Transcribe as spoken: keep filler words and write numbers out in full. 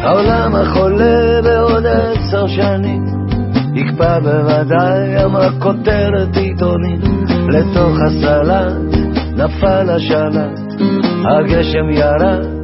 העולם החולה בעוד עשר שנים יקפא בוודאי, אמרה כותרת עיתונים. לתוך הסלט נפל השלט, הגשם ירד